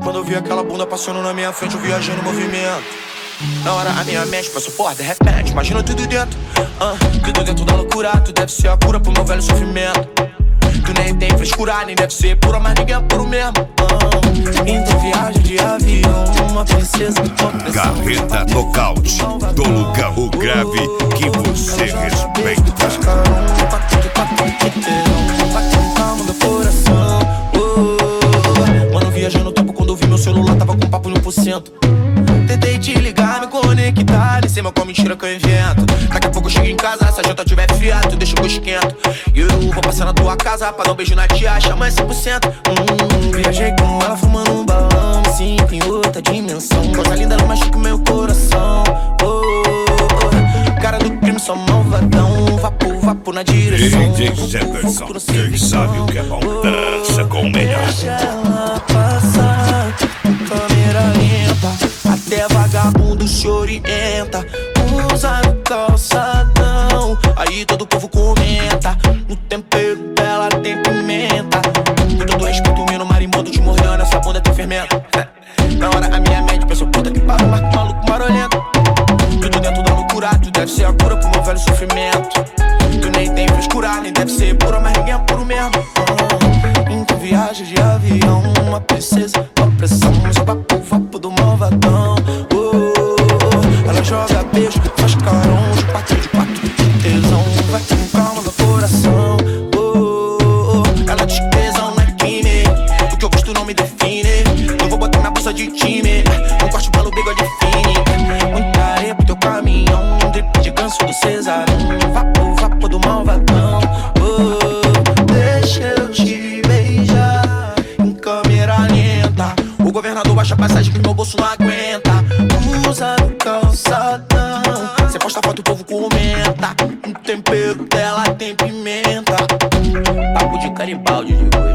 quando eu vi aquela bunda passando na minha frente, eu viajei no movimento. Na hora a minha mente passou por de repente, imagina tudo dentro. Tudo dentro da loucura, tu deve ser a cura pro meu velho sofrimento. Tu nem tem frescura, nem deve ser pura, mas ninguém é puro mesmo. Então viagem de avião, uma princesa com Carreta nocaute, do lugar o grave que você respeita. Calma do coração. Mano, viajando no tempo quando eu vi meu celular tava com papo de 1%. Tentei te ligar, me conectar, nem sei mal qual mentira que eu invento. Daqui a pouco eu chego em casa, se a janta tiver fria, tu deixa que eu esquento. E eu vou passar na tua casa pra dar um beijo na tia, chama 100%. Viajei com ela fumando um balão, me sinto em outra dimensão. Coisa linda, ela machuca o meu coração. Cara do crime, só malvadão. Vapo na direção. DJ Jefferson, quem sabe o que é bom, dança com o melhor. Deixa ela passar, câmera lenta. Até vagabundo se orienta. Usa no calçadão, aí todo o povo comenta. No tempero dela tem pimenta. Com todo respeito, menino marimbondo te mordendo, essa bunda tem fermento. Na hora a minha mente pensou, puta que pariu, maluco marolento. Tudo dentro da loucura, tu deve ser a cura pro meu velho sofrimento. Tu nem tem frescura, nem deve ser pura, mas ninguém é puro mesmo. Então viagem de avião, uma princesa, uma pressão. Só vapo do malvadão. Ela joga beijo, faz carão, de quatro, de tesão. Vai com calma no coração. Ela diz que tesão não é crime, o que eu gosto não me define. Eu vou botar minha bolsa de time, um corte pelo bigode fine. Muita areia pro teu caminhão, um drip de ganso do Cesarão. Vapo do malvadão. Deixa eu te beijar em câmera lenta. O governador baixa a passagem que meu bolso não aguenta. Usa no calçadão, cê posta foto, o povo comenta. O tempero dela tem pimenta. Papo de caribaldi de